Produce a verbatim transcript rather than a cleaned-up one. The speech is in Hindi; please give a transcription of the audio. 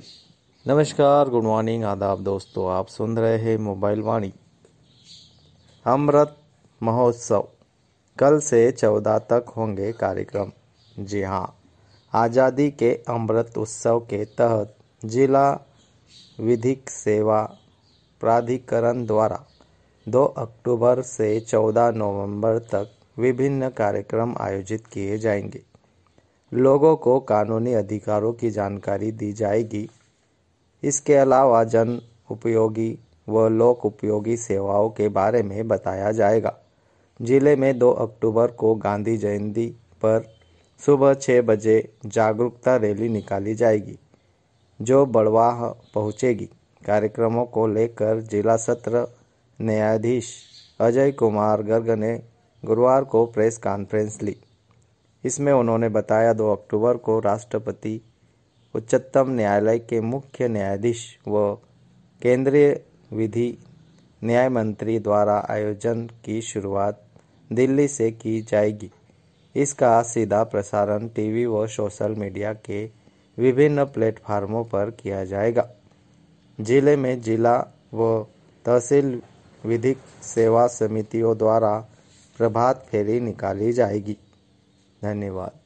नमस्कार, गुड मॉर्निंग, आदाब दोस्तों। आप सुन रहे हैं मोबाइल वाणी। अमृत महोत्सव कल से चौदह तक होंगे कार्यक्रम। जी हाँ, आज़ादी के अमृत उत्सव के तहत जिला विधिक सेवा प्राधिकरण द्वारा दो अक्टूबर से चौदह नवंबर तक विभिन्न कार्यक्रम आयोजित किए जाएंगे। लोगों को कानूनी अधिकारों की जानकारी दी जाएगी। इसके अलावा जन उपयोगी व लोक उपयोगी सेवाओं के बारे में बताया जाएगा। जिले में दो अक्टूबर को गांधी जयंती पर सुबह छः बजे जागरूकता रैली निकाली जाएगी, जो बड़वाह पहुंचेगी। कार्यक्रमों को लेकर जिला सत्र न्यायाधीश अजय कुमार गर्ग ने गुरुवार को प्रेस कॉन्फ्रेंस ली। इसमें उन्होंने बताया दो अक्टूबर को राष्ट्रपति, उच्चतम न्यायालय के मुख्य न्यायाधीश व केंद्रीय विधि न्याय मंत्री द्वारा आयोजन की शुरुआत दिल्ली से की जाएगी। इसका सीधा प्रसारण टीवी व सोशल मीडिया के विभिन्न प्लेटफार्मों पर किया जाएगा। जिले में जिला व तहसील विधिक सेवा समितियों द्वारा प्रभात फेरी निकाली जाएगी। धन्यवाद।